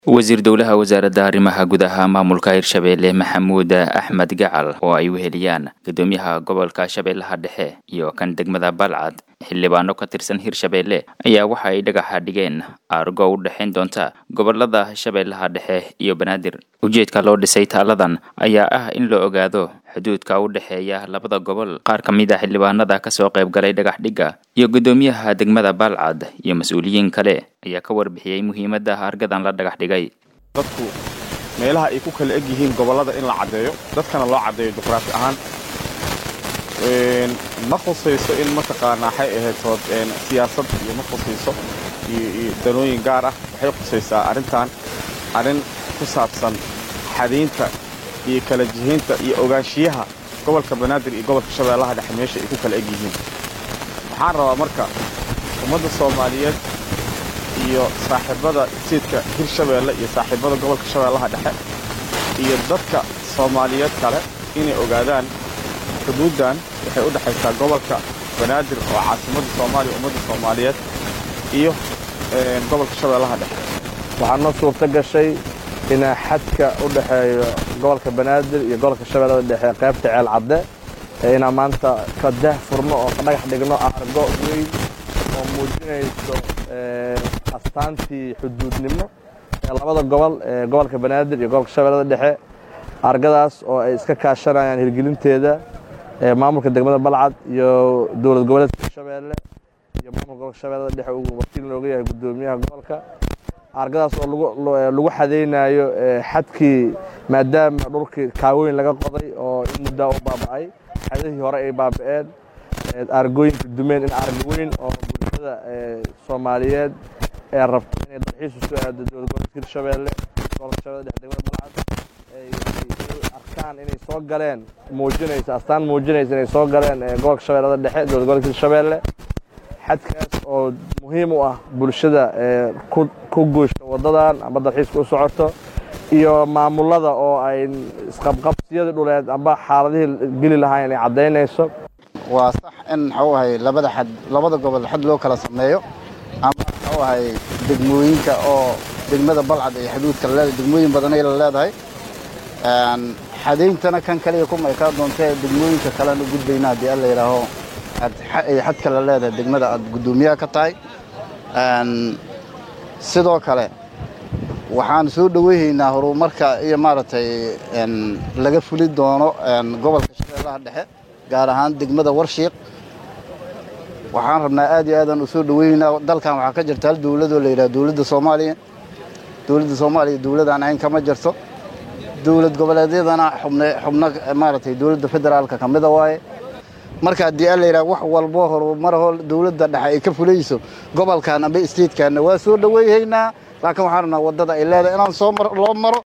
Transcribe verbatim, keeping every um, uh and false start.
wasiir dowlaha wasaaradda arrimaha gudaha maamulka Hirshabelle Maxamuud Axmed Gacal oo ay weheliyaan gudoomiyaha gobolka Shabeellaha Dhexe iyo kan degmada Balcad xildhibaano ka tirsan Hirshabelle ayaa waxa ay dhagaxa dhigeen argo u dhaxayn doonta gobolada Shabeellaha Dhexe iyo Banaadir. Ujeedka loo dhisay taaladan ayaa ah in la ogaado xuduudka u dhaxeeya labada gobol. Qaar ka mid ah xildhibaanada ka soo qayb galay dhagax dhigga iyo gudoomiyaha degmada Balcad iyo mas'uuliyiin kale ayaa ka warbixiyay muhiimadda argadan la dhagax dhigay. dadku meelaha ay ku kala eg yihiin gobolada in la cadeeyo dadkana loo cadeeyo juqraafi ahaan een ma khusayso in ma taqaanaa hay ahayd een siyaasad iyo ma khusayso iyo danooyin gaar ah waxay khusaysaa arintan arin ku saabsan xadiinta iyo kala jiheynta iyo ogaanshiyaha gobolka Banaadir iyo gobolka Shabeellaha Dhexe meesha ay ku kala eg yihiin. waxaan rabaa marka ummadda Soomaaliyeed iyo saaxiibada sidka Hirshabelle iyo saaxiibada gobolka Shabeellaha Dhexe iyo dadka Soomaaliyeed kale inay ogaadaan xuduudan waxay u dhaxaysaa gobolka Banaadir oo caasimadda Soomaaliya ummadda Soomaaliyeed iyo ee gobolka Shabeellaha Dhexe. waxaana suurta gashay in xadka u dhaxeeyo gobolka Banaadir iyo gobolka Shabeellaha Dhexe qaybta ceel cadde ee maanta ka dah furno oo ka dhagax dhigno argo weyn oo muujinayso ee astaantii xuduudnimo ee labada gobol ee gobolka Banaadir iyo gobolka Shabeellaha Dhexe. argadaas oo ay iska kaashanayaan hirgelinteeda ee maamulka degmada Balcad iyo dowlad goboleedka Shabeelle iyo maamulka gobolka Shabeellaha Dhexe uu wakiil looga yahay gudoomiyaha gobolka. argadaas oo lagu lagu xadeynayo xadkii maadaama dhulkii kaaweyn laga qoday oo in muddo u baaba'ay xadihii hore ay baaba'een argooyinka dumeen in argo weyn oo bulshada Soomaaliyeed ee rabta inay dalxiis u soo aado dowlad goboleedka Hirshabelle gobolka Shabeellaha Dhexe degmada Balcad ay arkaan inay soo galeen muujinaysa astaan muujinaysa inay soo galeen gobolka Shabeellaha Dhexe dowlad goboleedka Hirshabelle. xadkaas oo muhiim u ah bulshada ee ku ku guusha wadadan ama dalxiiska u socoto iyo maamulada oo ay isqabqabsiyada dhuleed amba xaaladihii geli lahayn ay cadeynayso. waa sax in xawahay labada xad labada gobol xad loo kala sameeyo ama xawahay degmooyinka oo degmada Balcad ay xuduudka leedahay degmooyin badan ay leedahay aan xadeentana kan kaliya kuma ay ka doontay degmooyinka kale u gudbayna hadii la yiraahdo ay xad kala leedahay degmada aad gudoomiyaha ka tahay. aan sidoo kale waxaan soo dhaweeynaa horumarka iyo maartay in laga fuli doono gobolka Shabeellaha Dhexe gaar ahaan degmada Warshiiq. waxaan rabnaa aad iyo aad u soo dhaweeynaa dalkan waxa ka jirta dawladda la yiraahdo dawladda Soomaaliya dawladda Soomaaliya dawladdan aan kama jirto dawlad goboleedyadana xubno xubno maartay dawladda federaalka kamida waaye. marka hadii la yiraahdo wax walbo horumar hol dawladda dhexe ay ka fulayso gobolkan amba state-kan waa soo dhaweeynaa laakiin waxaan rabnaa wadada ay leedahay inaan soo maro loo maro